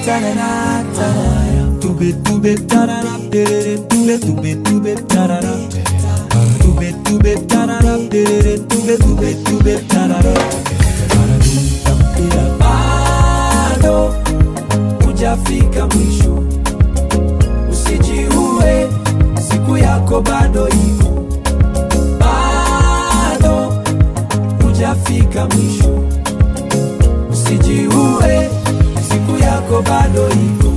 tarara tarara. Tube tube tarara terere tube tube tube tarara. Tube tube tarara terere tube tube tube tarara. Bado hujafika mwisho, usijiue, siku yako bado iko. Bado hujafika mwisho, usijiue, siku yako bado iko.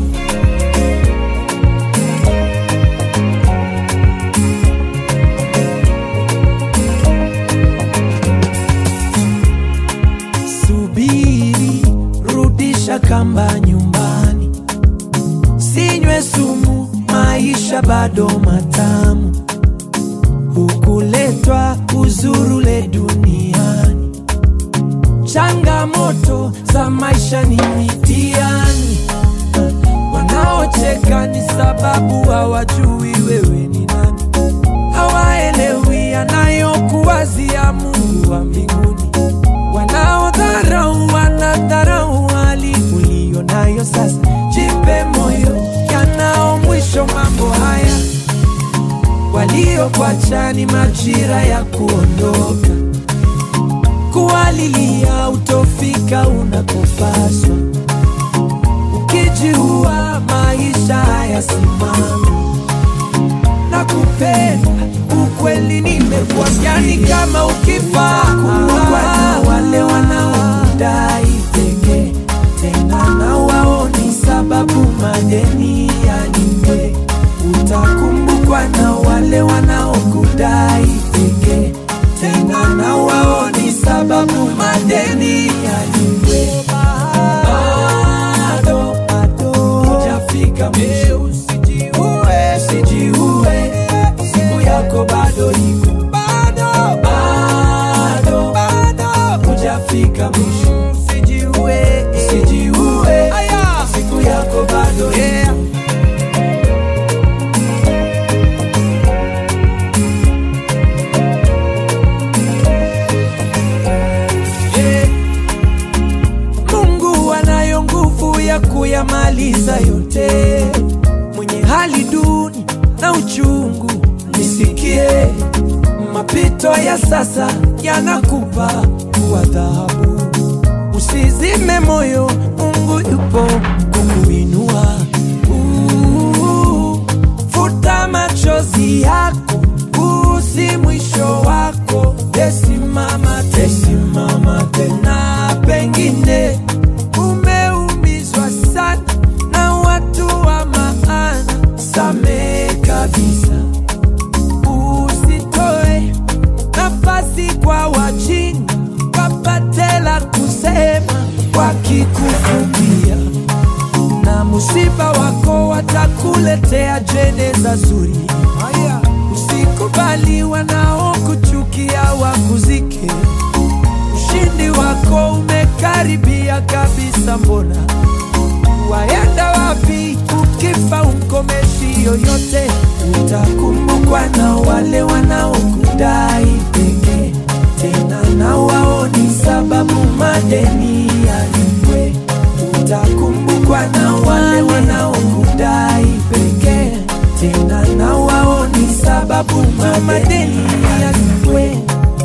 Subiri, rudisha kamba nyumbani, sinywe sumu, maisha bado matamu. Hukuletwa uzurule duniani, changamoto za maisha ni mitihani. Wanaocheka ni sababu hawajui wewe ni nani, hawaelewi anayokuwazia Mungu wa mbinguni. Wanaodharau wanadharau hali ulio nayo sasa. Jipe moyo, yanao mwisho mambo haya. Waliokuacha ni majira ya kuondoka, kuwalilia utofika unakopaswa. Ukijiua maisha hayasimami. Nakupenda ukweli nimekuambia, ni kama ukifa kuwa na wale wanaokudai pekee. Tena na wao ni sababu madeni yalipe. Utakumbukwa na wale wanaokudai pekee. Tena na wao ni sababu madeni yalipe. Bado hujafika mwisho, usijiue, siku yako bado iko. Bado hujafika mwisho, usijiue, siku yako bado iko. Mungu anayo nguvu ya kuyamaliza yote. Mwenye hali duni na uchungu nisikie, mapito ya sasa yanakupa kuwa dhahabu. Usizime moyo, Mungu yupo kukuinua. Futa machozi yako, usi mwisho wako. Tesimama tena, pengine umeumizwa sana na watu wa maana. Samehe kabisa, usitoe nafasi kwa wajinga wapate la kusema wakikufumbia. Na musiba wako watakuletea jeneza zuri. Usikubali wanaokuchukia wakuzike. Ushindi wako umekaribia kabisa, mbona waenda wapi? Ukifa umkomeshi yoyote. Utakumbukwa na wale wanaokudai pekee. Tena na wao ni sababu madeni yalipwe. Utakumbukwa na wale wanaokudai pekee. Tena na wao ni sababu madeni yalipwe.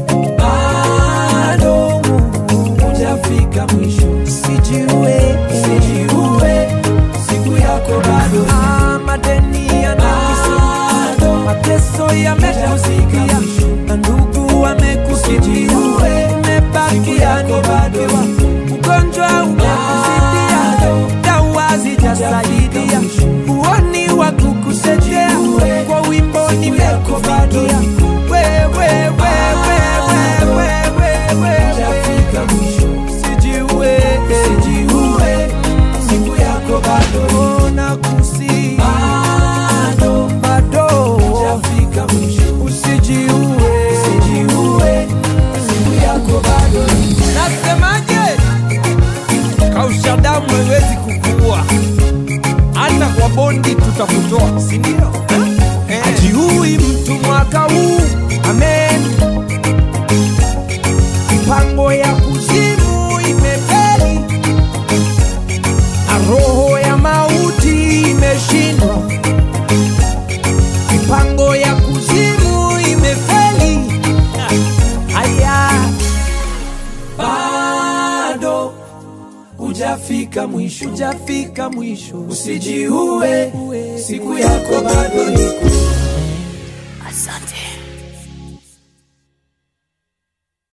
Bado hujafika mwisho, usijiue, siku yako bado. Madeni yanakisumbua, mateso yamekuzidia, na ndugu wamekusidia. Umebakia ni bado, ugonjwa umekuzidia, dawa hazijasaidia. Huoni wa kukusaidia, kwa wimbo nimekufikia. Wewe hujafika mwisho, usijiue, siku yako bado. Nakusihi, bado hujafika mwisho, usijiue, siku yako bado. Nasemaje? Kausha damu haiwezi kukua, hata kwa bondi tutakutoa, si ndio? Hajiui mtu mwaka huu, amen. Mipango ya kuzimu imefeli, na roho ya hujafika mwisho, hujafika mwisho. Usijiue, siku yako bado iko. Asante.